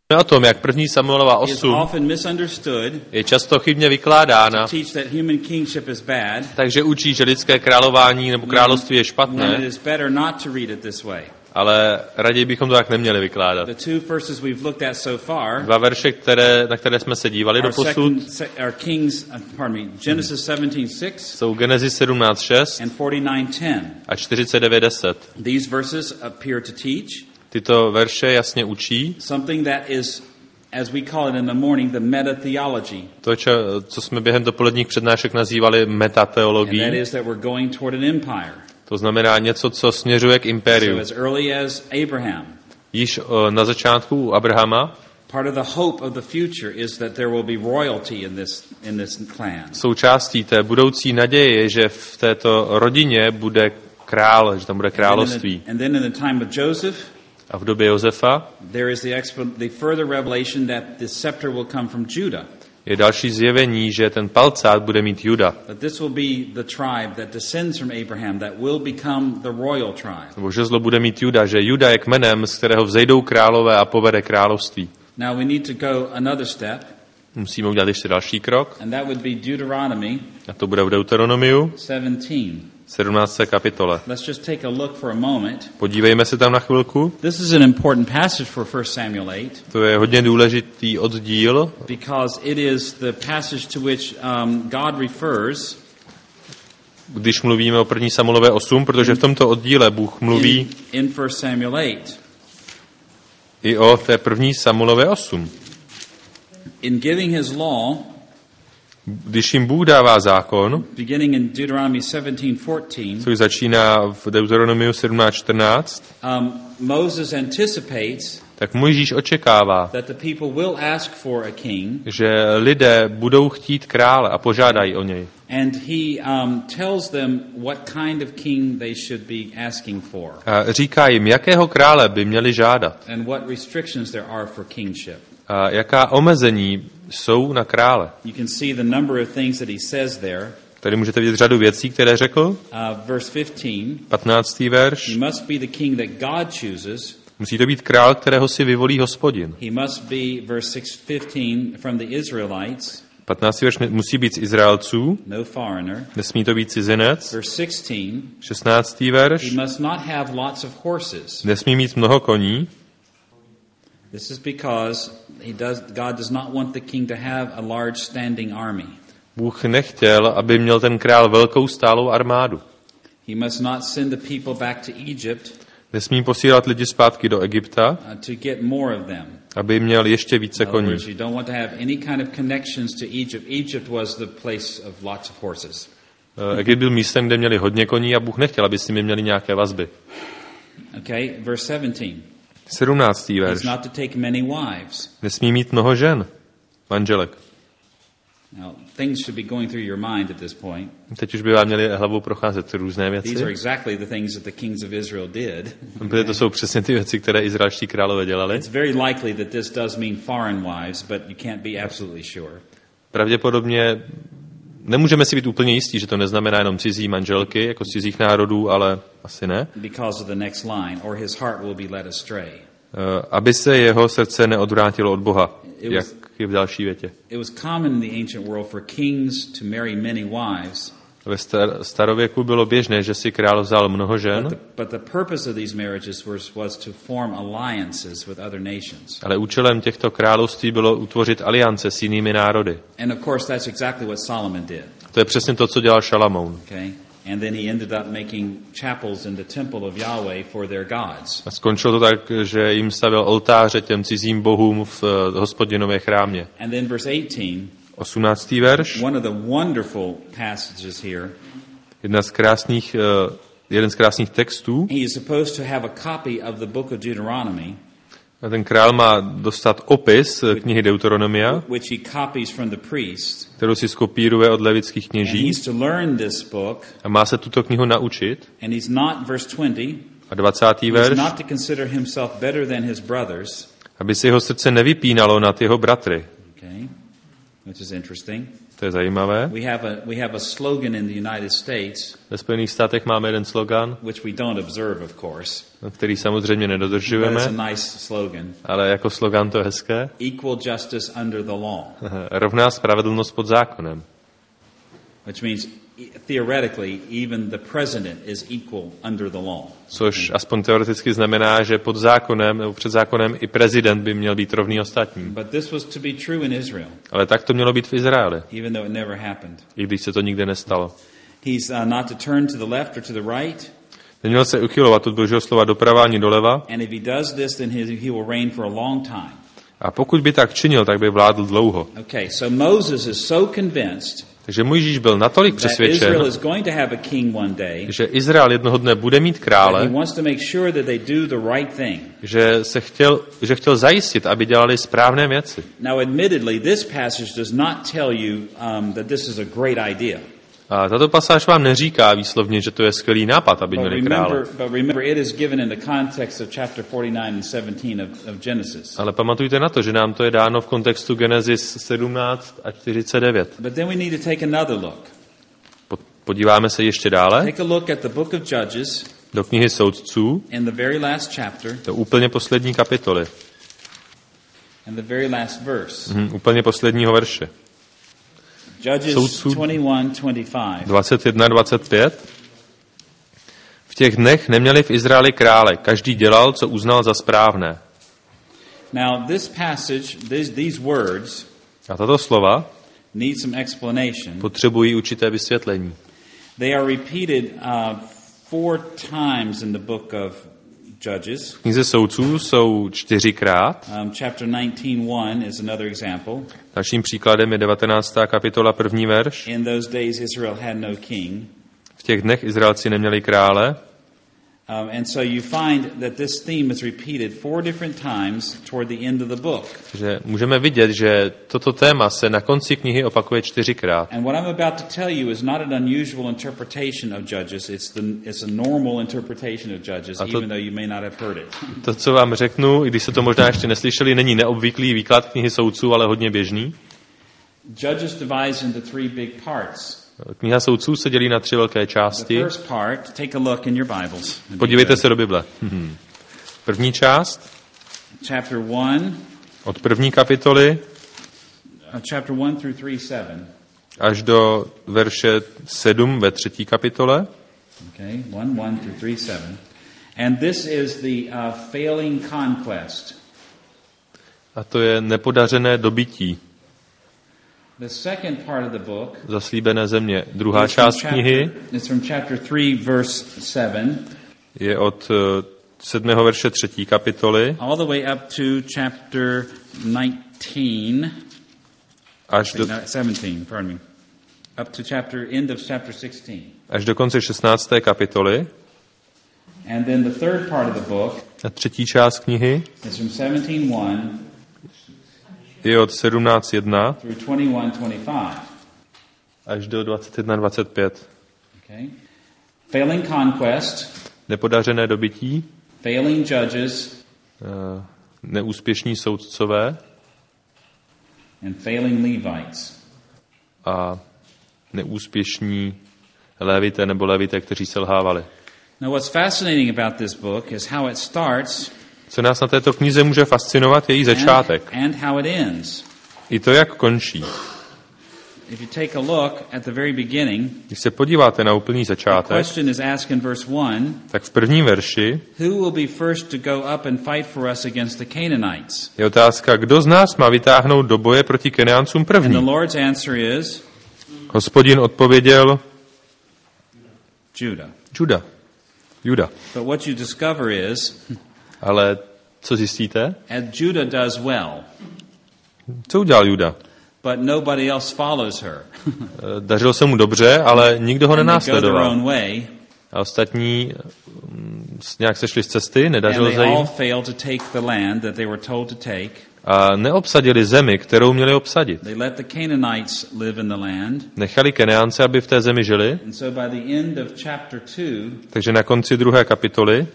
o tom, jak 1. Samuelova 8 je často chybně vykládána, takže učí, že lidské králování nebo království je špatné, ale raději bychom to tak neměli vykládat. Dva verše, na které jsme se dívali doposud, jsou Genesis 17:6 a 49:10. Tyto verše jasně učí to, co jsme během dopoledních přednášek nazývali metateologií. To znamená něco, co směřuje k impériu. Již na začátku u Abrahama součástí té budoucí naděje je, že v této rodině bude král, že tam bude království. A v době Josefa je další zjevení, že ten palcát bude mít Juda. Nebo žezlo bude mít Juda, že Juda je kmenem, z kterého vzejdou králové a povede království. Musíme udělat ještě další krok. A to bude v Deuteronomiu 17. kapitole. Podívejme se tam na chvilku. To je hodně důležitý oddíl, když mluvíme o 1. Samuelové 8, protože v tomto oddíle Bůh mluví i o té 1. Samuelové 8. Když jim Bůh dává zákon, což začíná v Deuteronomiu 17:14, tak Mojžíš očekává, že lidé budou chtít krále a požádají o něj. A říká jim, jakého krále by měli žádat. A jaká omezení jsou na krále. Tady můžete vidět řadu věcí, které řekl. 15. verš. Musí to být král, kterého si vyvolí Hospodin. 15. verš musí být z Izraelců. Nesmí to být cizinec. 16. verš. Nesmí mít mnoho koní. This is because God does not want the king to have a large standing army. Bůh nechtěl, aby měl ten král velkou stálou armádu. He must not send the people back to Egypt. Nesmí posílat lidi zpátky do Egypta, to get more of them. Aby měl ještě více koní. You don't want to have any kind of connections to Egypt. Egypt was the place of lots of horses. Egypt byl místem, kde měli hodně koní a Bůh nechtěl, aby s nimi měli nějaké vazby. Okay, verse 17. 17. verš. Nesmí mít mnoho žen, manželek. Teď už by vám měli hlavou procházet různé věci. Protože to jsou přesně ty věci, které izraelští králové dělali. Pravděpodobně nemůžeme si být úplně jistí, že to neznamená jenom cizí manželky, jako z cizích národů, ale asi ne. Aby se jeho srdce neodvrátilo od Boha, jak je v další větě. Ve starověku bylo běžné, že si král vzal mnoho žen, ale účelem těchto království bylo utvořit aliance s jinými národy. To je přesně to, co dělal Šalamoun. And then he ended up making chapels in the temple of Yahweh for their gods. A skončilo to tak, že jim stavěl oltáře těm cizím bohům v Hospodinově chrámě. And then verse 18. 18. verš. One of the wonderful passages here. Jeden z krásných textů. He is supposed to have a copy of the book of Deuteronomy. A ten král má dostat opis knihy Deuteronomia, kterou si skopíruje od levických kněží, a má se tuto knihu naučit. A 20. verš, aby si jeho srdce nevypínalo nad jeho bratry. which is interesting. To je zajímavé. We have a slogan in the United States. Ve Spojených státech máme jeden slogan, which we don't observe, of course. Který samozřejmě nedodržujeme. But it's a nice slogan. Ale jako slogan to je hezké. Equal justice under the law. Rovná spravedlnost pod zákonem. Which means theoretically even the president is equal under the law. Což aspoň teoreticky znamená, že pod zákonem nebo před zákonem i prezident by měl být rovný ostatním. But this was to be true in Israel. Ale tak to mělo být v Izraeli. Even though it never happened. I když se to nikdy nestalo. He's not to turn to the left or to the right. Neměl se uchylovat od Božího slova doprava ani doleva. And if he does this, then he will reign for a long time. A pokud by tak činil, tak by vládl dlouho. Okay, so Moses is so convinced. Takže Mojžíš byl natolik přesvědčen, že Izrael jednoho dne bude mít krále, že chtěl zajistit, aby dělali správné věci. Now, admittedly, this passage does not tell you that this is a great idea. A tato pasáž vám neříká výslovně, že to je skvělý nápad, aby měli krále. Ale pamatujte na to, že nám to je dáno v kontextu Genesis 17 a 49. Podíváme se ještě dále do knihy Soudců, do úplně poslední kapitoly, úplně posledního verše. Soudců 21-25. V těch dnech neměli v Izraeli krále, každý dělal, co uznal za správné. Now this passage, these words, a tato slova need some explanation. Potřebují určité vysvětlení. They are repeated 4 times in the book of Judges. V knize Soudců jsou 4krát. Chapter 19:1 is another example. Dalším příkladem je 19. kapitola 1. verš. In those days Israel had no king. V těch dnech Izraelci neměli krále. And so you find that this theme is repeated 4 different times toward the end of the book. Takže můžeme vidět, že toto téma se na konci knihy opakuje 4krát. And what I'm about to tell you is not an unusual interpretation of Judges. It's a normal interpretation of Judges, even though you may not have heard it. To, co vám řeknu, i když se to možná ještě neslyšeli, není neobvyklý výklad knihy Soudců, ale hodně běžný. Judges divides into 3 big parts. Kniha Soudců se dělí na 3 velké části. Podívejte se do Bible. První část. Chapter 1. Od první kapitoly. Chapter 1 through 3:7. Až do verše 7 ve 3. kapitole. Okay, 1 through 3:7. And this is the failing conquest. A to je nepodařené dobytí. The second part of the book, Zaslíbené země. Druhá část knihy is from chapter 3 verse 7. Je od 7. verše 3. kapitoly all the way up to chapter 19 až do 17, pardon me. Up to end of chapter 16. Až do konce 16. kapitoly. And then the third part of the book, a třetí část knihy is from 17:1 je od 17:1 through 21:25. Až do 21:25. Okay. Failing conquest. Nepodařené dobytí. Failing judges. Neúspěšní soudcové. And failing Levites. A neúspěšní lévité nebo lévité, kteří selhávali. Now what's fascinating about this book is how it starts. Co nás na této knize může fascinovat, je její začátek. And how it ends. I to, jak končí. If you take a look at the very beginning, když se podíváte na úplný začátek, the question is asked in verse 1, tak v prvním verši who will be first to go up and fight for us against the Canaanites? Je otázka, kdo z nás má vytáhnout do boje proti Kenáncům první? And the Lord's answer is, Hospodin odpověděl, Juda. But what you discover is, ale co zjistíte? And Judah does well. Co udělal Juda? But nobody else follows her. Dařilo se mu dobře, ale nikdo ho nenásledoval. A ostatní nějak sešli z cesty, nedařilo se jim. A neobsadili zemi, kterou měli obsadit. Nechali Keneánce, aby v té zemi žili. Takže na konci 2. kapitoly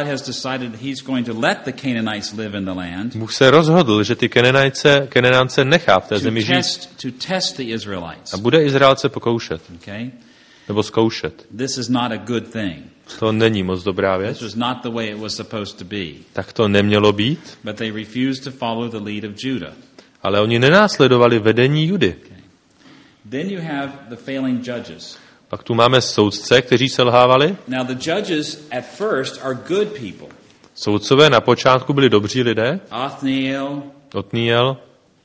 Bůh se rozhodl, že ty Keneánce nechá v té zemi žít a bude Izraelce pokoušet. Nebo zkoušet. To není moc dobrá věc. Tak to nemělo být. Ale oni nenásledovali vedení Judy. Pak tu máme soudce, kteří selhávali. Soudcové na počátku byli dobří lidé. Otniel,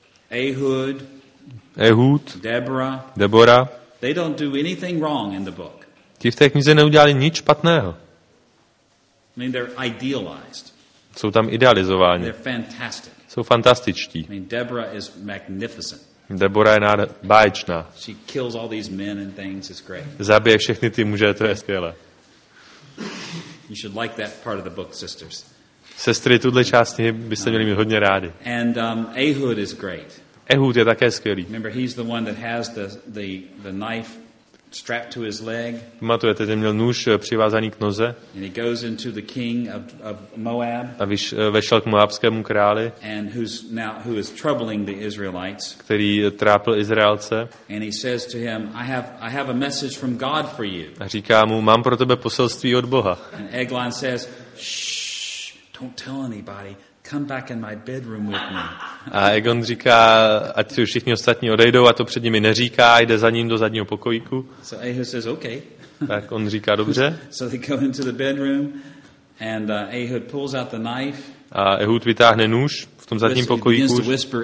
Ehud, Debora. They don't do anything wrong in the book. Ti v té knize neudělali nic špatného. I mean, they're idealized. Jsou tam idealizováni. They're fantastic. Jsou fantastičtí. I mean, Deborah is magnificent. Debora je báječná. She kills all these men and things. It's great. Zabije všechny ty muže, to je skvělé. You should like that part of the book, sisters. Sestry, tuhle část byste měli mít hodně rádi. And Ehud is great. Ehud je také skvělý. Remember, he's the one that has the knife strapped to his leg. Pamatujete, ten měl nůž přivázaný k noze. And he goes into the king of Moab. A vešel k moabskému králi. And who is troubling the Israelites. Který trápil Izraelce. And he says to him, I have a message from God for you. A říká mu, mám pro tebe poselství od Boha. And Eglon says, shh, don't tell anybody. Come back in my bedroom with me. A Egon říká, ať si všichni ostatní odejdou a to před nimi neříká, jde za ním do zadního pokojíku. So Ehud says, okay. Tak on říká, dobře. So they go into the bedroom and Ehud pulls out the knife. A Ehud vytáhne nůž v tom zadním pokojíku.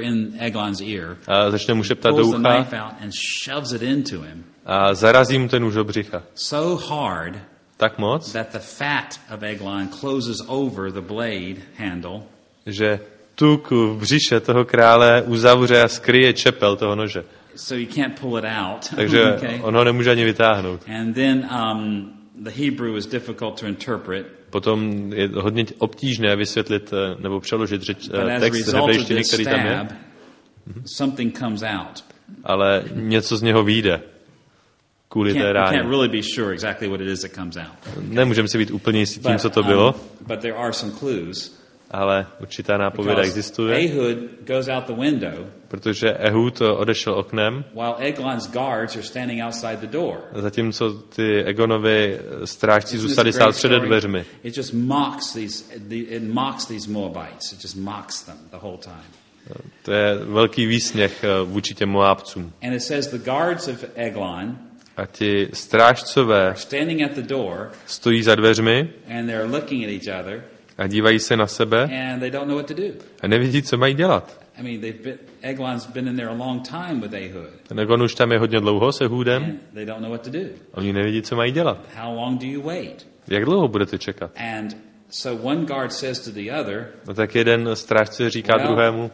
A začne mu šeptat do ucha. A zarazí mu ten nůž do břicha. So hard, tak moc, that the fat of Eglon closes over the blade handle. Že tuk v břiše toho krále uzavře a skryje čepel toho nože. So you can't pull it out. Takže okay. On ho nemůže ani vytáhnout. And then the Hebrew is difficult to interpret. Potom je hodně obtížné vysvětlit nebo přeložit text hebrejštiny, který tam je. Something comes out. Ale něco z něho vyjde. Kvůli té ráně. Nemůžeme si být úplně jistí tím, co to bylo. But there are some clues. Ale určitá nápověda existuje. Ehud goes out the window. Protože Ehud odešel oknem. While Eglon's guards are standing outside the door. Zatímco ty Egonovi strážci zůstali stát před dveřmi. It just mocks these Moabites. It just mocks them the whole time. To je velký výsměch vůči těm Moabcům. And it says the guards of Eglon a ti strážcové stojí za dveřmi a dívají se na sebe a nevědí, co mají dělat. Ten Egon už tam je hodně dlouho s Ehudem. Oni nevědí, co mají dělat. Jak dlouho budete čekat? No tak jeden strážce říká druhému,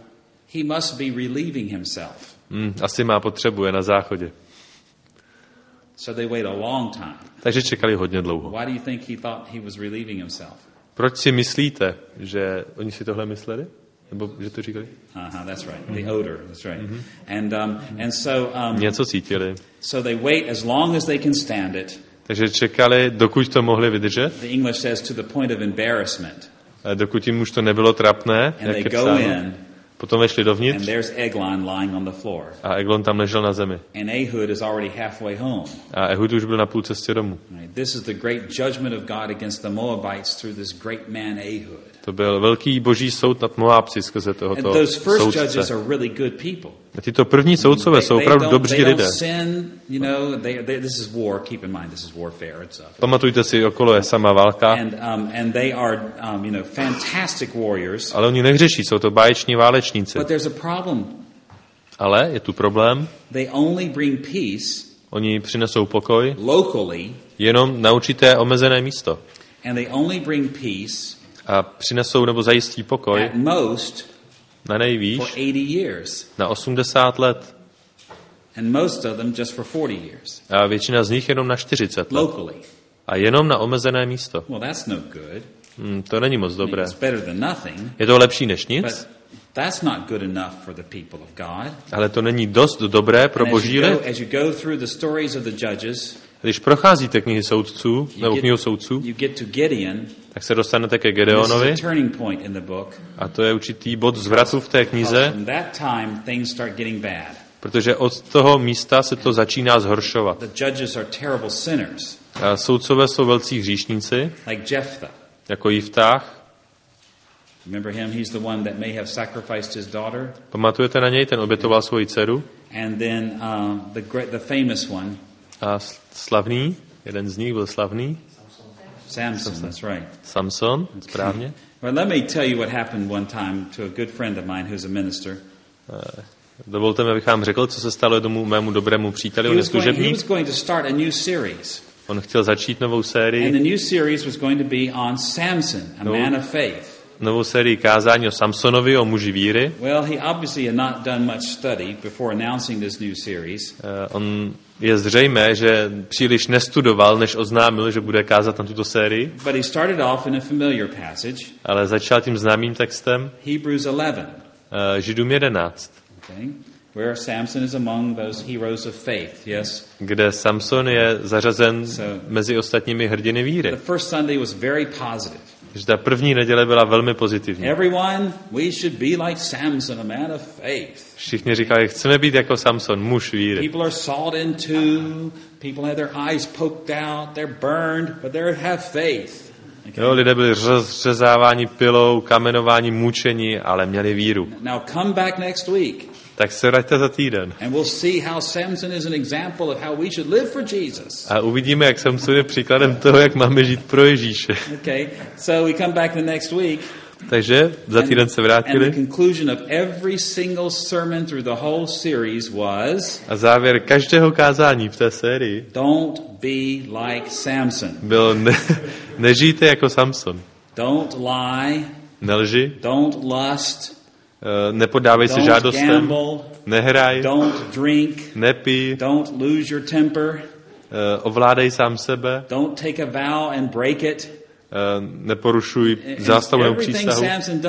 asi má potřebu, je na záchodě. So they wait a long time. Takže čekali hodně dlouho. Why do you think he thought he was relieving himself? Proč si myslíte, že oni si tohle mysleli? Nebo že to říkali? That's right. The odor, that's right. And so něco cítili. So they wait as long as they can stand it. Takže čekali, dokud to mohli vydržet. The English says to the point of embarrassment. Dokud jim už to nebylo trapné, jak je psáno. Potom vešli dovnitř. And there's Eglon lying on the floor. A Eglon tam ležel na zemi. And Ehud is already halfway home. A Ehud už byl na půl cestě domů. This is the great judgment of God against the Moabites through this great man Ehud. To byl velký boží soud nad Moabci skrze tohoto soudce. And those first judges are really good people. A tyto první soudcové jsou opravdu dobří lidé. This is war. Keep in mind, this is warfare itself. Pamatujte si, okolo je sama válka. And they are, fantastic warriors. Ale oni nehřeší, jsou to báječní válečníci. But there's a problem. Ale je tu problém. They only bring peace. Oni přinesou pokoj. Locally. Jenom na určité omezené místo. And they only bring peace. A přinesou nebo zajistí pokoj. At most. Na nejvýš. For 80 years. Na 80 let. And most of them just for 40 years. A většina z nich jenom na 40 let. Locally. A jenom na omezené místo. Well, that's no good. To není moc dobré. It's better than nothing. Je to lepší než nic. That's not good enough for the people of God. Ale to není dost dobré pro Boží lid. As you go through the stories of the judges, když procházíte knihy soudců, nebo knihu soudců, you get to Gideon, tak se dostanete ke Gedeonovi. A to je určitý bod zvratu v té knize. Protože od toho místa se to začíná zhoršovat. A soudcové jsou velcí hříšníci, jako Jiftách. Pamatujete na něj? Ten obětoval svoji dceru. A slavný, jeden z nich byl slavný. Samson, that's right. Samson, správně. Well, let me tell you what happened one time to a good friend of mine who's a minister. Dovolte mi, abych vám řekl, co se stalo tomu mému dobrému příteli, on je služebník. He was going to start a new series. On chtěl začít novou sérii. And the new series was going to be on Samson, a man of faith. Novou sérii kázání o Samsonovi, o muži víry. Well, he obviously had not done much study before announcing this new series. On je zřejmé, že příliš nestudoval, než oznámil, že bude kázat na tuto sérii. But he started off in a familiar passage. Ale začal tím známým textem. Hebrews 11. Židům 11. Okay. Where Samson is among those heroes of faith, yes. Kde Samson je zařazen mezi ostatními hrdiny víry. The first Sunday was very positive. Že ta první neděle byla velmi pozitivní. Everyone, we should be like Samson, a man of faith. Všichni říkali, chceme být jako Samson, muž víry. People are sawed in two, people have their eyes poked out, they're burned, but they have faith. Okay. Jo, lidé byli rozřezáváni pilou, kamenováni, mučeni, ale měli víru. Now come back next week. Tak se vraťte za týden. And we'll see how Samson is an example of how we should live for Jesus. A uvidíme, jak Samson je příkladem toho, jak máme žít pro Ježíše. Okay, so we come back the next week. Takže za týden se vrátili. And the conclusion of every single sermon through the whole series was. A závěr každého kázání v té sérii. Don't be like Samson. Byl nežijte jako Samson. Don't lie. Nelži. Don't lust. Nepodávej se žádostem. Nehraj. Don't drink. Nepij. Don't lose your temper. Ovládej sám sebe. Don't take a vow and break it. Neporušuj zástavu nebo přísahu.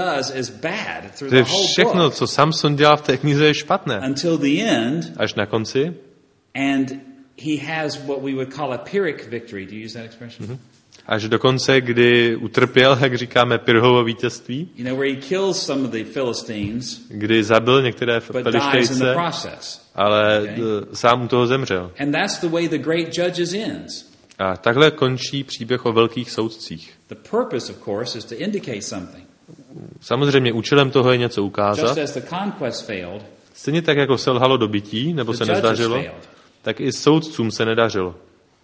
To je všechno, co Samson dělal v té knize, je špatné. Until the end. Až na konci. And he has what we would call a Pyrrhic victory. Do you use that expression? Mm-hmm. Až do konce, kdy utrpěl, jak říkáme, Pyrrhovo vítězství. You know, where he kills some of the Philistines. Kdy zabil některé Filištejce, ale sám u toho zemřel. And that's the way the great Judges ends. A takhle končí příběh o velkých soudcích. The purpose, of course, is to indicate something. Samozřejmě účelem toho je něco ukázat. Just as the conquest failed, stejně tak, jako selhalo dobytí, nebo se nezdařilo, tak i soudcům se nedařilo.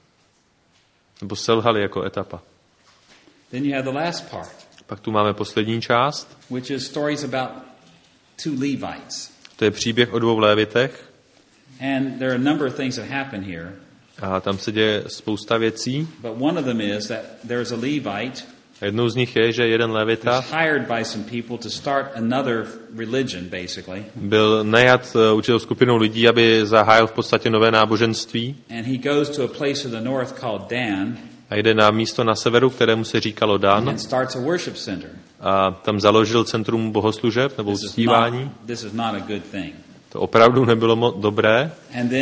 Nebo selhali jako etapa. Then you have the last part. Pak tu máme poslední část. Which is stories about two Levites. To je příběh o dvou lévitech. And there are a number of things that happen here. A tam se děje spousta věcí. But one of them is that there's a Levite. Jednou z nich je, že jeden lévita byl najat určitou skupinou lidí, aby zahájil v podstatě nové náboženství. A jde na místo na severu, kterému se říkalo Dan. A tam založil centrum bohoslužeb nebo uctívání. To opravdu nebylo dobré.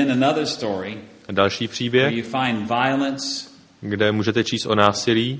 Další příběh, kde můžete číst o násilí.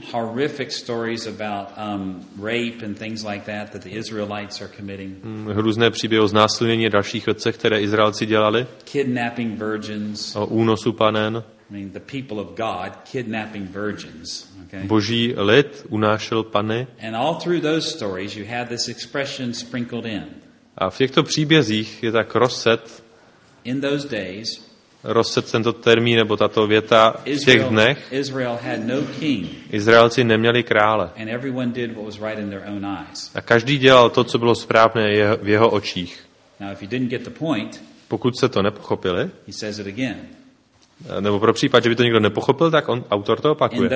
Různé příběhy o znásilnění a dalších věcech, které Izraelci dělali. Kidnapping virgins. O únosu panen. The people of God kidnapping virgins. Okay? Boží lid unášel panny. And all through those stories you have this expression sprinkled in. A v těchto příbězích je tak rozset. In those days. Rozset tento termín nebo tato věta v těch dnech. Izraelci neměli krále. A každý dělal to, co bylo správné v jeho očích. Pokud se to nepochopili, nebo pro případ, že by to někdo nepochopil, tak autor to opakuje.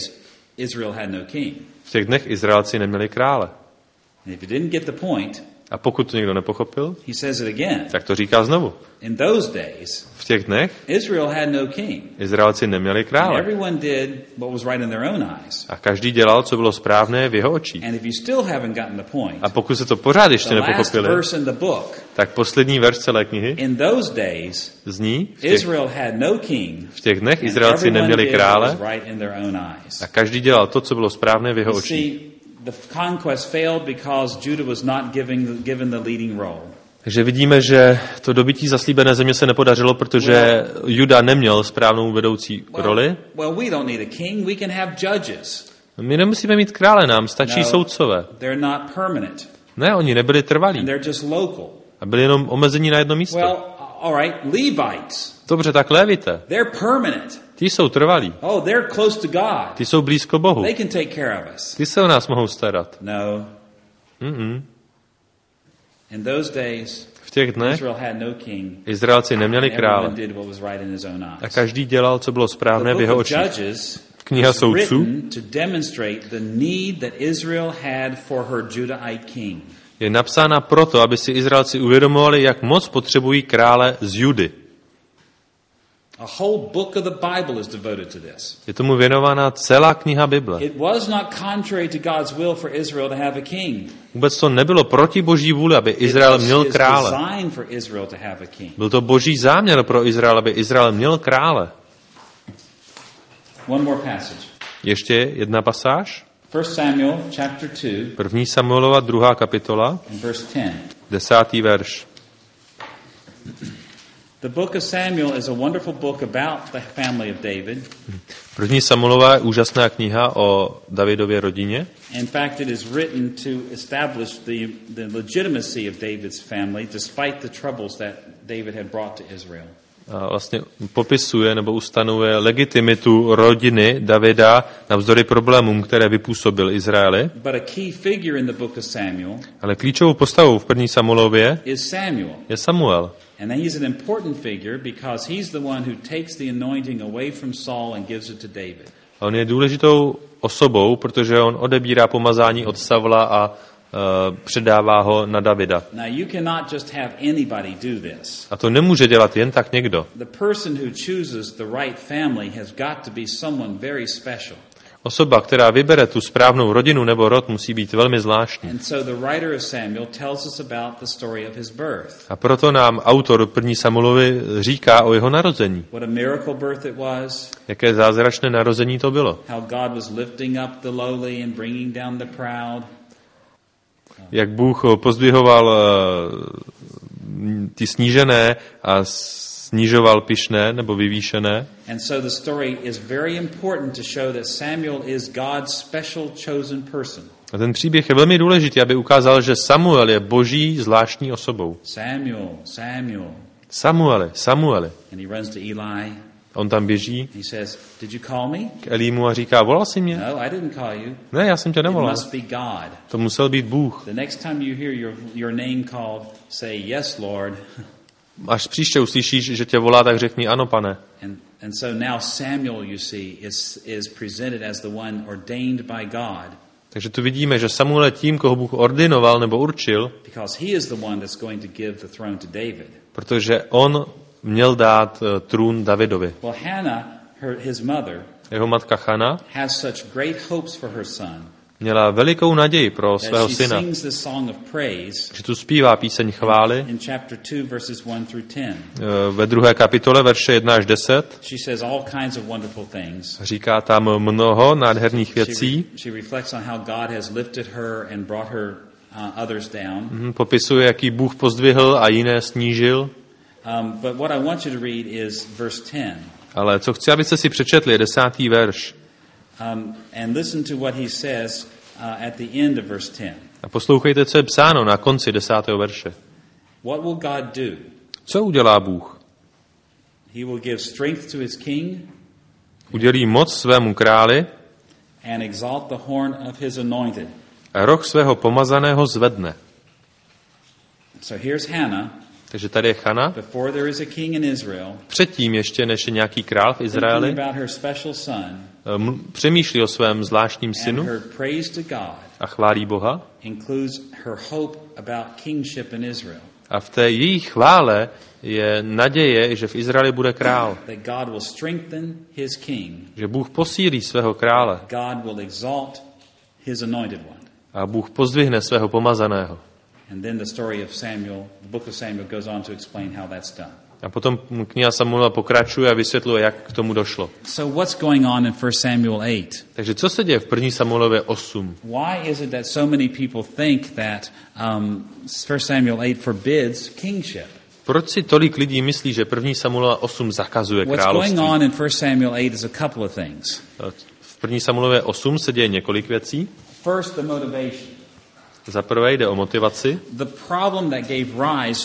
V těch dnech Izraelci neměli krále. A pokud to někdo nepochopil, he says it again. Tak to říká znovu. In those days, v těch dnech Israel had no king. Izraelci neměli krále. Everyone did what was right in their own eyes. A každý dělal, co bylo správné v jeho očích. And if you still haven't gotten the point, a pokud se to pořád ještě nepochopili, tak poslední verš celé knihy in those days, zní, Israel had no king, v těch dnech Izraelci neměli krále a každý dělal to, co bylo správné v jeho očích. The conquest failed because Judah was not given the leading role. Takže vidíme, že to dobytí zaslíbené země se nepodařilo, protože Juda neměl správnou vedoucí roli. We don't need a king, we can have judges. My nemusíme mít krále, nám stačí soudcové. They're not permanent. Ne, oni nebyli trvalí. And they're just local. A byli jenom omezení na jedno místo. Well, all right, Levites. Dobře, tak Lévité. They're permanent. Ti jsou trvalí. Oh, they're close to God. Ti jsou blízko Bohu. They can take care of us. Ti se o nás mohou starat. No. In those days, v těch dnech Israel had no king. Izraelci neměli krále. A každý dělal, co bylo správné v jeho očích. Kniha soudců je napsána proto, aby si Izraelci uvědomovali, jak moc potřebují krále z Judy. A whole book of the Bible is devoted to this. Je tomu věnována celá kniha Bible. It was not contrary to God's will for Israel to have a king. Vůbec to nebylo proti Boží vůli, aby Izrael měl krále. Byl to Boží záměr pro Izrael, aby Izrael měl krále. One more passage. Ještě jedna pasáž. 1 Samuel chapter 2. 1. Samuelova 2. kapitola. 10. verš. The book of Samuel is a wonderful book about the family of David. 1. Samuelova je úžasná kniha o Davidově rodině. In fact, it is written to establish the legitimacy of David's family despite the troubles that David had brought to Israel. A vlastně popisuje nebo ustanovuje legitimitu rodiny Davida navzdory problémům, které vypůsobil Izraeli. But a key figure in the book of Samuel, ale klíčovou postavou v 1. Samuelově je Samuel. And he's an important figure because he's the one who takes the anointing away from Saul and gives it to David. On je důležitou osobou, protože on odebírá pomazání od Saula a předává ho na Davida. Now you cannot just have anybody do this. A to nemůže dělat jen tak někdo. The person who chooses the right family has got to be someone very special. Osoba, která vybere tu správnou rodinu nebo rod, musí být velmi zvláštní. A proto nám autor 1. Samuelovi říká o jeho narození. Jaké zázračné narození to bylo. Jak Bůh pozdvihoval ty snížené a snižoval pyšné nebo vyvýšené. And so the story is very important to show that Samuel is God's special chosen person. A ten příběh je velmi důležitý, aby ukázal, že Samuel je Boží zvláštní osobou. Samueli. And he runs to Eli. On tam běží. He says, "Did you call me?" K Elímu a říká, volal jsi mě? No, I didn't call you. Ne, já jsem tě nevolal. It must be God. To musel být Bůh. The next time you hear your name called, say yes, Lord. Až příště uslyšíš, že tě volá, tak řekni ano, pane. And so now Samuel, you see, is presented as the one ordained by God. Takže tu vidíme, že Samuel je tím, koho Bůh ordinoval nebo určil. Because he is the one that's going to give the throne to David. Protože on měl dát trůn Davidovi. Well, Hannah, his mother, jeho matka Hana, has such great hopes for her son. Měla velikou naději pro svého syna. Že tu zpívá píseň chvály. Ve 2. kapitole verše 1 až 10. Říká tam mnoho nádherných věcí. Popisuje, jaký Bůh pozdvihl a jiné snížil. Ale co chci, abyste si přečetli, je 10. verš. And listen to what he says at the end of verse 10. A poslouchejte, co je psáno na konci 10. verše. What will God do? Co udělá Bůh? He will give strength to his king. Udělí moc svému králi. And exalt the horn of his anointed. A roh svého pomazaného zvedne. So here's Hannah. Takže tady je Chana. Before there is a king in Israel. Předtím ještě než je nějaký král v Izraeli. Přemýšlí o svém zvláštním synu. A chválí Boha. A v té její chvále je naděje, že v Izraeli bude král. Že Bůh posílí svého krále. A Bůh pozdvihne svého pomazaného. A potom kniha Samuela pokračuje a vysvětluje, jak k tomu došlo. So what's going on in 1 Samuel 8? Takže co se děje v 1. Samuelově 8? Why is it that so many people think that 1 Samuel 8 forbids kingship? Proč si tolik lidí myslí, že 1. Samuelova 8 zakazuje království? What's going on in 1 Samuel 8 is a couple of things. V 1. Samuelově 8 se děje několik věcí. First, the motivation. Za prvé jde o motivaci. The problem that gave rise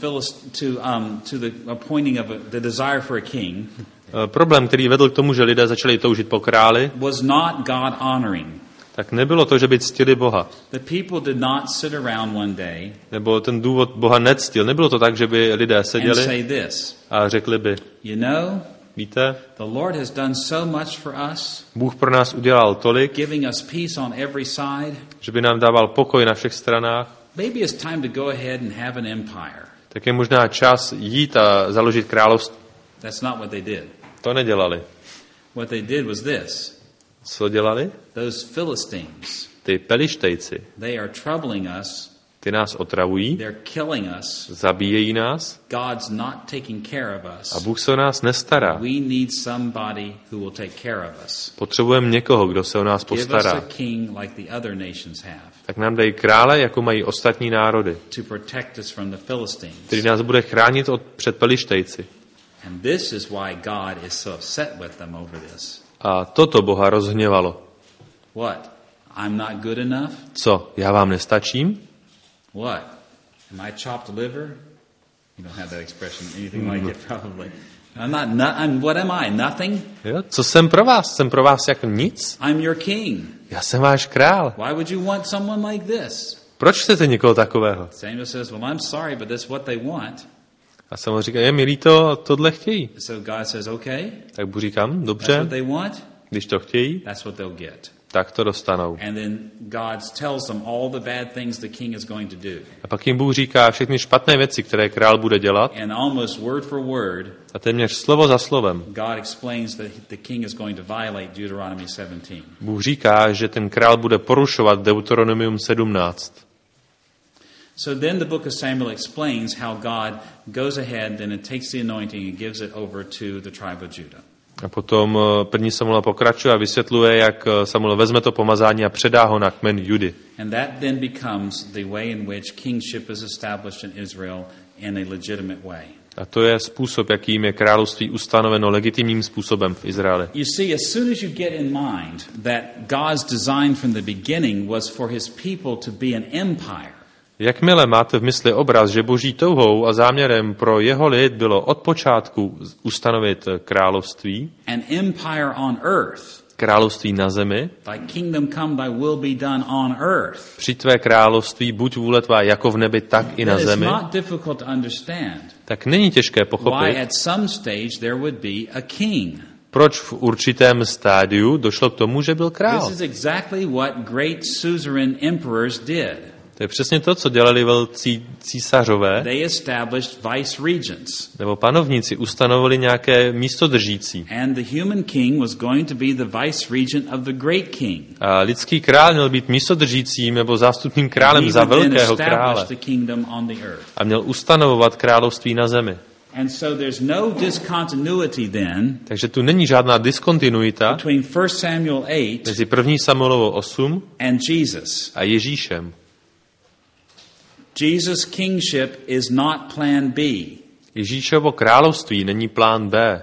to the appointing of the desire for a king. Problém, který vedl k tomu, že lidé začali toužit po králi, was not God honoring. Tak nebylo to, že by ctili Boha. The people did not sit around one day. Nebo ten důvod Boha nectil. Nebylo to tak, že by lidé seděli and say this. A řekli by, you know, víte, the Lord has done so much for us. Bůh pro nás udělal tolik, giving us peace on every side. Že by nám dával pokoj na všech stranách. Maybe it's time to go ahead and have an empire. Tak je možná čas jít a založit království. That's not what they did. To nedělali. What they did was this. Co dělali? Those Philistines. Ty Pelištejci. They are troubling us. Ty nás otravují. They're killing us. Zabíjejí nás. God's not taking care of us. A Bůh se o nás nestará. We need somebody who will take care of us. Potřebujeme někoho, kdo se o nás postará. Give us a king like the other nations have. Tak nám dej krále, jako mají ostatní národy. To protect us from the Philistines. Který nás bude chránit před Pelištejci. And this is why God is so upset with them over this. A toto Boha rozhněvalo. What? I'm not good enough? Co? Já vám nestačím? What? Am I chopped liver? You don't have that expression, anything like it probably. What am I? Nothing? Jo, co jsem pro vás? Jsem pro vás jako nic? I'm your king. Já jsem váš král. Why would you want someone like this? Proč chcete někoho takového? Samuel says, well, I'm sorry, but that's what they want. A Samuel říká, je mi líto, tohle chtějí. So God says, okay. Tak Bůh říkám, dobře. That's what they want. Když to chtějí, that's what they'll get. Tak to dostanou. And then God tells them all the bad things the king is going to do. A pak jim Bůh říká všechny špatné věci, které král bude dělat. And almost word for word. A téměř slovo za slovem. God explains that the king is going to violate Deuteronomy 17. Bůh říká, že ten král bude porušovat Deuteronomium 17. So then the book of Samuel explains how God goes ahead and it takes the anointing and gives it over to the tribe of Judah. A potom 1. Samuel pokračuje a vysvětluje, jak Samuel vezme to pomazání a předá ho na kmen Judy. And that then becomes the way in which kingship is established in Israel in a legitimate way. A to je způsob, jakým je království ustanoveno legitimním způsobem v Izraeli. You see, as soon as you get in mind that God's design from the beginning was for his people to be an empire. Jakmile máte v mysli obraz, že boží touhou a záměrem pro jeho lid bylo od počátku ustanovit království, an empire on earth, království na zemi, thy kingdom come, thy will be done on earth. Přijď tvé království, buď vůle tvá jako v nebi, tak i na zemi. Not difficult to understand. Tak není těžké pochopit, why at some stage there would be a king. Proč v určitém stádiu došlo k tomu, že byl král. This is exactly what great suzerain emperors did. To je přesně to, co dělali velcí císařové. They established vice-regents. Nebo panovníci ustanovili nějaké místodržící. And the human king was going to be the vice-regent of the great king. A lidský král měl být místodržícím nebo zástupným králem za velkého krále. A měl ustanovovat království na zemi. And so there's no discontinuity then. Takže tu není žádná diskontinuita between 1 Samuel 8 mezi 1. Samuelovo 8 and Jesus. A Ježíšem. Jesus' kingship is not plan B. Ježíšovo království není plán B.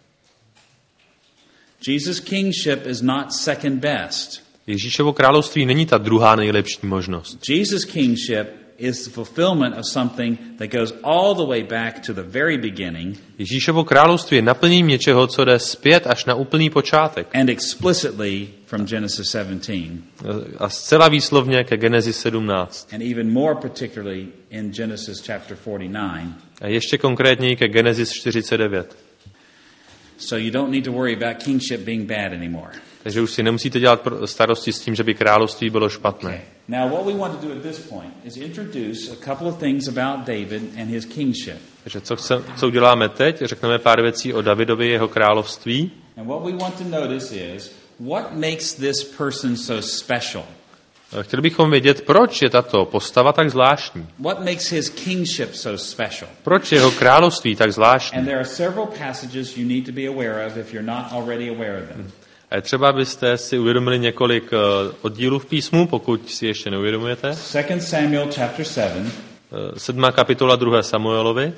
Jesus' kingship is not second best. Ježíšovo království není ta druhá nejlepší možnost. Jesus' kingship is the fulfillment of something that goes all the way back to the very beginning. Ježíšovo království je naplněním něčeho, co jde zpět až na úplný počátek. And explicitly from Genesis 17. A zcela výslovně ke Genesis 17. And even more particularly in Genesis chapter 49. A ještě konkrétněji ke Genesis 49. So you don't need to worry about kingship being bad anymore. Takže už si nemusíte dělat starosti s tím, že by království bylo špatné. Okay. Now what we want to do at this point is introduce a couple of things about David and his kingship. Takže co uděláme teď? Řekneme pár věcí o Davidovi, jeho království. And what we want to notice is what makes this person so special. Chtěli bychom vědět, proč je tato postava tak zvláštní. What makes his kingship so special? Proč je jeho království tak zvláštní? And there are several passages you need to be aware of if you're not already aware of them. A třeba byste si uvědomili několik oddílů v písmu, pokud si ještě neuvědomujete. 2 Samuel chapter 7. 7. kapitola 2. Samuelovi.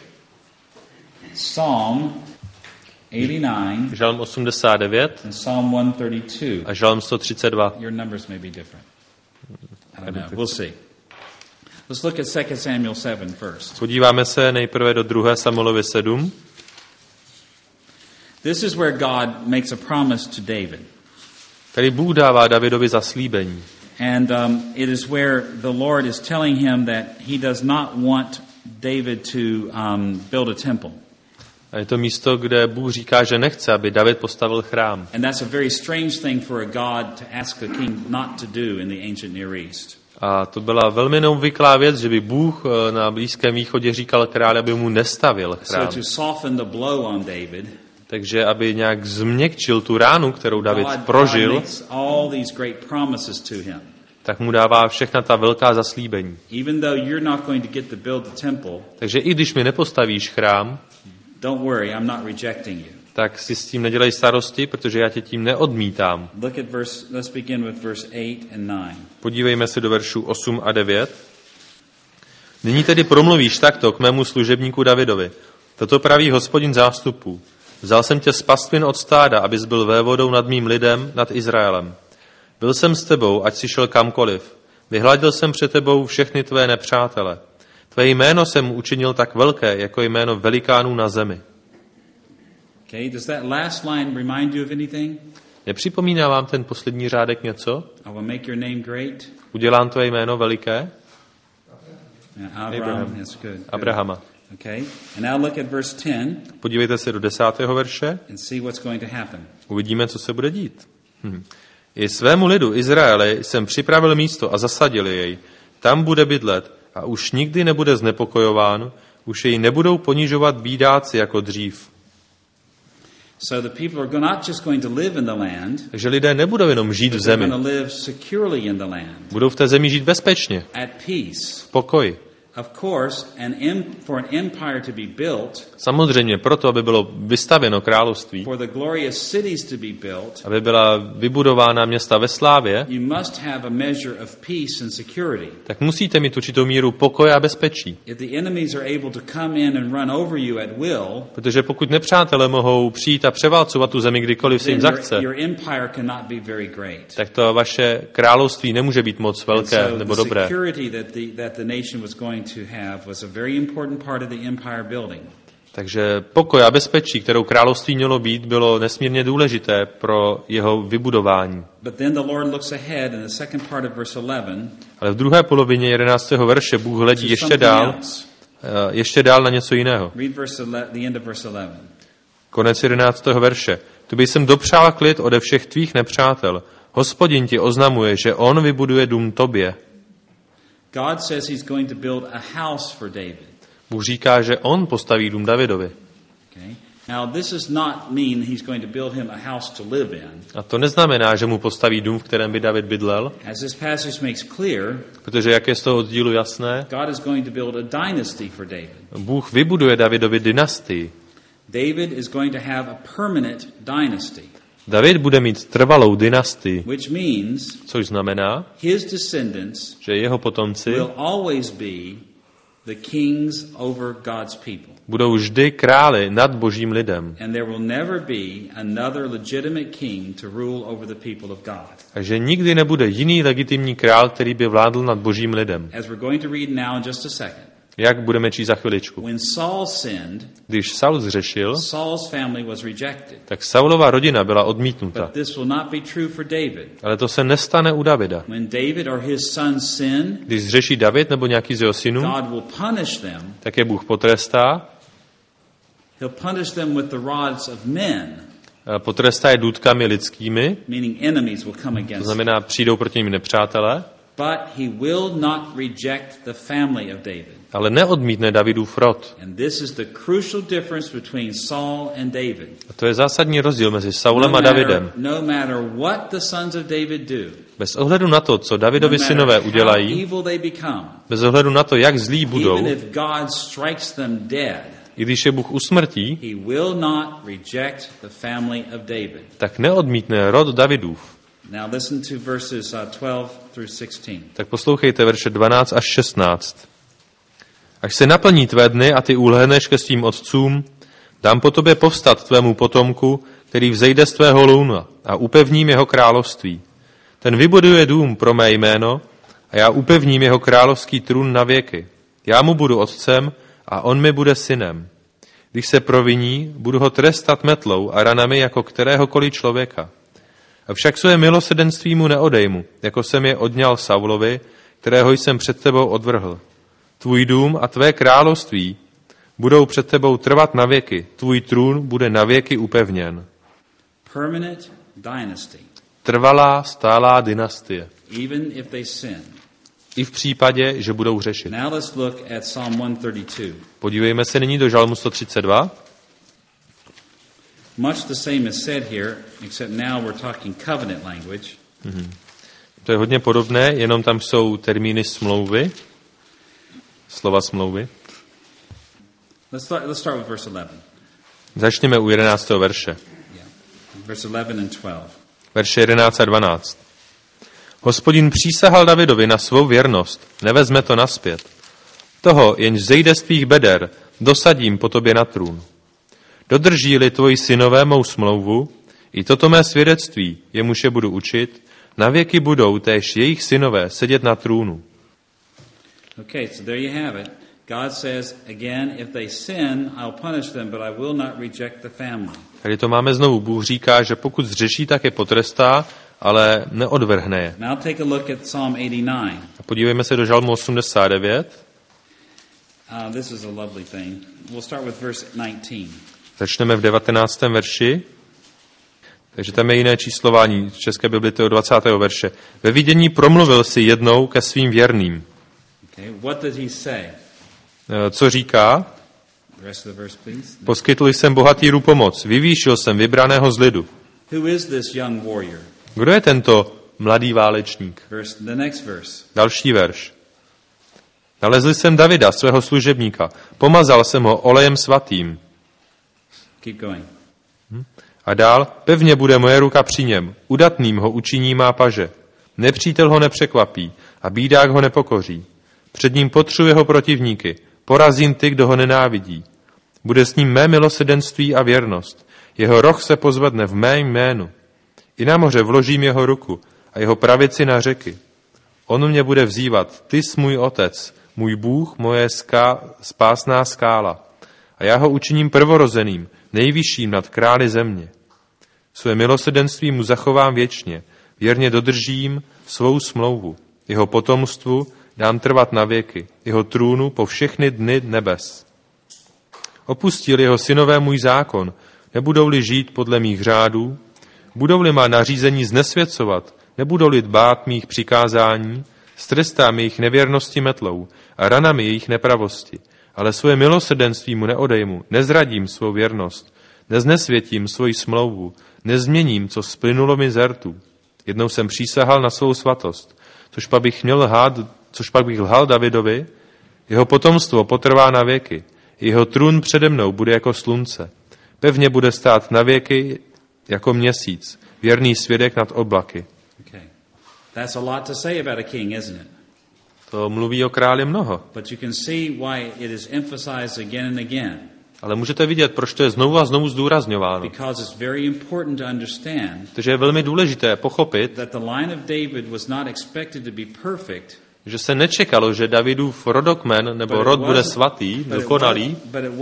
Psalm 89. Žalm 89. And Psalm 132. A Žalm 132. Your numbers may be different. I don't know. We'll see. Let's look at 2 Samuel 7 first. Podíváme se nejprve do 2. Samuelovi 7. This is where God makes a promise to David. Tady Bůh dává Davidovi zaslíbení. And it is where the Lord is telling him that he does not want David to build a temple. A je to místo, kde Bůh říká, že nechce, aby David postavil chrám. And that's a very strange thing for a God to ask a king not to do in the ancient Near East. A to byla velmi neobvyklá věc, že by Bůh na Blízkém východě říkal králi, aby mu nestavil chrám. So to soften the blow on David, takže aby nějak změkčil tu ránu, kterou David prožil, tak mu dává všechna ta velká zaslíbení. Takže i když mi nepostavíš chrám, tak si s tím nedělej starosti, protože já tě tím neodmítám. Podívejme se do veršů 8 a 9. Nyní tedy promluvíš takto k mému služebníku Davidovi. Toto praví Hospodin zástupů. Vzal jsem tě z pastvin od stáda, abys byl vévodou nad mým lidem, nad Izraelem. Byl jsem s tebou, ať si šel kamkoliv. Vyhladil jsem před tebou všechny tvé nepřátele. Tvé jméno jsem učinil tak velké, jako jméno velikánů na zemi. Okay, does that last line remind you of anything? Nepřipomíná vám ten poslední řádek něco? I will make your name great. Udělám tvé jméno veliké? Abraham, that's good. Abrahama. Okay. And now look at verse 10. Podívejte se do 10. verše. And see what's going to happen. Uvidíme, co se bude dít. I svému lidu Izraeli jsem připravil místo a zasadil jej. Tam bude bydlet a už nikdy nebude znepokojován, už jej nebudou ponižovat bídáci jako dřív. So the people are not just going to live in the land. Takže lidé nebudou jenom žít v zemi. Budou v té zemi žít bezpečně. At peace. V pokoji. Of course, for an empire to be built, samozřejmě proto, aby bylo vystavěno království, for the glorious cities to be built, aby byla vybudována města ve slávě, you must have a measure of peace and security. Tak musíte mít určitou míru pokoje a bezpečí. If the enemies are able to come in and run over you at will, protože pokud nepřátelé mohou přijít a převálcovat tu zemi kdykoliv si jim zachce, your empire cannot be very great. Tak to vaše království nemůže být moc velké nebo dobré. Takže pokoj a bezpečí, kterou království mělo být, bylo nesmírně důležité pro jeho vybudování. Ale v druhé polovině 11. verše Bůh hledí ještě dál na něco jiného. Konec 11. verše. Tu bych jsem dopřál klid ode všech tvých nepřátel. Hospodin ti oznamuje, že on vybuduje dům tobě. God says he's going to build a house for David. Bůh říká, že on postaví dům Davidovi. Okay. Now this does not mean he's going to build him a house to live in. A to neznamená, že mu postaví dům, v kterém by David bydlel. As this passage makes clear, protože jak je z toho oddílu jasné, God is going to build a dynasty for David. Bůh vybuduje Davidovi dynastii. David is going to have a permanent dynasty. David bude mít trvalou dynastii, which means což znamená, his descendants že jeho potomci will always be the kings over God's people. Budou vždy králi nad Božím lidem. And there will never be another legitimate king to rule over the people of God. Takže nikdy nebude jiný legitimní král, který by vládl nad Božím lidem. As we're going to read now in just a second. Jak budeme číst za chviličku. When Saul sinned, když Saul zřešil, Saul's family was rejected. Tak Saulova rodina byla odmítnuta. But this will not be true for David. Ale to se nestane u Davida. When David or his sons sin, když zřeší David nebo nějaký z jeho synů, God will punish them. Tak je Bůh potrestá. He'll punish them with the rods of men. Potrestá je důtkami lidskými. Meaning enemies will come against. To znamená, přijdou proti nim nepřátelé. But he will not reject the family of David. Ale neodmítne Davidův rod. And this is the crucial difference between Saul and David. A to je zásadní rozdíl mezi Saulem a Davidem. No matter what the sons of David do. Bez ohledu na to, co Davidovi synové udělají, bez ohledu na to, jak zlí budou, even if God strikes them dead, i když je Bůh usmrtí, he will not reject the family of David. Tak neodmítne rod Davidův. Now listen to verses 12 through 16. Tak poslouchejte verše 12 až 16. Až se naplní tvé dny a ty ulhneš ke svým otcům, dám po tobě povstat tvému potomku, který vzejde z tvého lůna a upevním jeho království. Ten vybuduje dům pro mé jméno a já upevním jeho královský trůn na věky. Já mu budu otcem a on mi bude synem. Když se proviní, budu ho trestat metlou a ranami jako kteréhokoliv člověka. Avšak své milosrdenství mu neodejmu, jako jsem je odňal Saulovi, kterého jsem před tebou odvrhl. Tvůj dům a tvé království budou před tebou trvat na věky. Tvůj trůn bude na věky upevněn. Permanent dynasty. Trvalá, stálá dynastie. Even if they sin. I v případě, že budou hřešit. Now let's look at Psalm 132. Podívejme se nyní do Žalmu 132. Much the same is said here, except now we're talking covenant language. To je hodně podobné, jenom tam jsou termíny smlouvy, slova smlouvy. Let's start with verse 11. Začněme u 11. verše. Yeah. Verse 11 and 12. Verše 11 a 12. Hospodin přísahal Davidovi na svou věrnost, nevezme to nazpět. Toho, jenž zejde z tvých beder, dosadím po tobě na trůn. Dodrží-li tvoji synové mou smlouvu, i toto mé svědectví, jemuž je budu učit, na věky budou též jejich synové sedět na trůnu. Okay, so there you have it. God says again, if they sin, I'll punish them, but I will not reject the family. Tady to máme znovu. Bůh říká, že pokud zřeší, tak je potrestá, ale neodvrhne je. Now take a look at Psalm 89. A podívejme se do Žalmu 89. This is a lovely thing. We'll start with verse 19. Začneme v 19. verši. Takže tam je jiné číslování. V České Bibli to je 20. verše. Ve vidění promluvil si jednou ke svým věrným. Okay, what did he say? Co říká? The rest of the verse, please. Poskytl jsem bohatýru pomoc, vyvýšil jsem vybraného z lidu. Who is this young warrior? Kdo je tento mladý válečník? The next verse. Další verš. Nalezl jsem Davida, svého služebníka, pomazal jsem ho olejem svatým. Keep going. A dál, pevně bude moje ruka při něm, udatným ho učiní má paže. Nepřítel ho nepřekvapí a bídák ho nepokoří. Před ním potřu jeho protivníky, porazím ty, kdo ho nenávidí. Bude s ním mé milosrdenství a věrnost. Jeho roh se pozvedne v mém jménu. I na moře vložím jeho ruku a jeho pravici na řeky. On mě bude vzývat, ty jsi můj otec, můj Bůh, moje spásná skála. A já ho učiním prvorozeným, nejvyšším nad králi země. Své milosrdenství mu zachovám věčně, věrně dodržím svou smlouvu. Jeho potomstvu dám trvat na věky, jeho trůnu po všechny dny nebes. Opustil jeho synové můj zákon, nebudou-li žít podle mých řádů, budou-li má nařízení znesvěcovat, nebudou-li dbát mých přikázání, strestám jejich nevěrnosti metlou a ranami jejich nepravosti, ale svoje milosrdenství mu neodejmu, nezradím svou věrnost, neznesvětím svoji smlouvu, nezměním, co splynulo mi z rtů. Jednou jsem přísahal na svou svatost, což pak bych lhal Davidovi, jeho potomstvo potrvá na věky, jeho trůn přede mnou bude jako slunce, pevně bude stát na věky jako měsíc, věrný svědek nad oblaky. Okay. That's a lot to say about a king, isn't it? To mluví o králi mnoho. But you can see why it is emphasized again and again. Ale můžete vidět, proč to je znovu a znovu zdůrazňováno. Because it's very important to understand. Takže je velmi důležité pochopit, that the line of David was not expected to be perfect. Že se nečekalo, že Davidův rodokmen nebo rod bude svatý, dokonalý,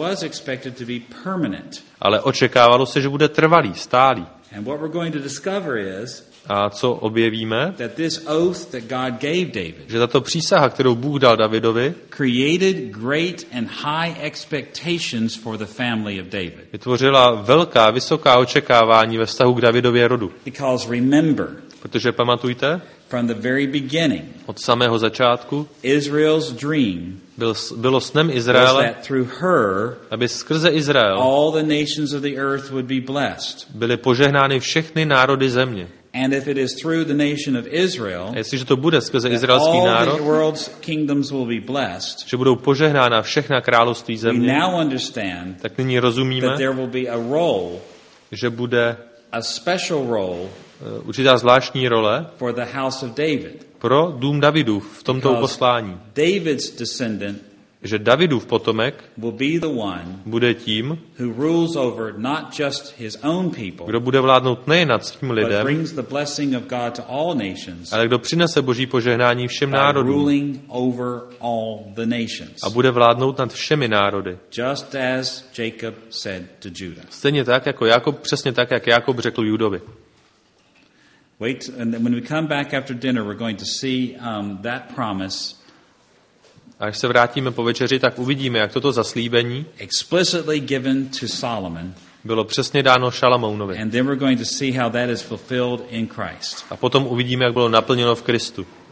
ale očekávalo se, že bude trvalý, stálý. A co objevíme? Že tato přísaha, kterou Bůh dal Davidovi, vytvořila velká, vysoká očekávání ve vztahu k Davidově rodu. Protože pamatujte, from the very beginning, od samého začátku, Israel's dream bylo snem Izraele, that through her, aby skrze Izrael all the nations of the earth would be blessed. Byly požehnány všechny národy země. And if it is through the nation of Israel, a jestliže to bude skrze izraelský národ, all the world's kingdoms will be blessed, že budou požehnána všechna království země, we now understand tak nyní rozumíme, that there will be a role, že bude a special role, určitá zvláštní role for the house of David. Pro dům Davidův v tomto poslání. David's descendant, že Davidův potomek will be the one bude tím, who rules over not just his own people, kdo bude vládnout nejen nad svým lidem, but brings the blessing of God to all nations, ale kdo přinese Boží požehnání všem národům, ruling over all the nations. A bude vládnout nad všemi národy. Just as Jacob said to Judah. Stejně tak jako Jakob, přesně tak jak Jakob řekl Judovi. Wait, and when we come back after dinner, we're going to see that promise. A až se vrátíme po večeři, tak uvidíme, jak toto zaslíbení explicitly given to Solomon bylo přesně dáno Šalamounovi. And then we're going to see how that is fulfilled in Christ. A potom uvidíme, jak bylo naplněno v Kristu.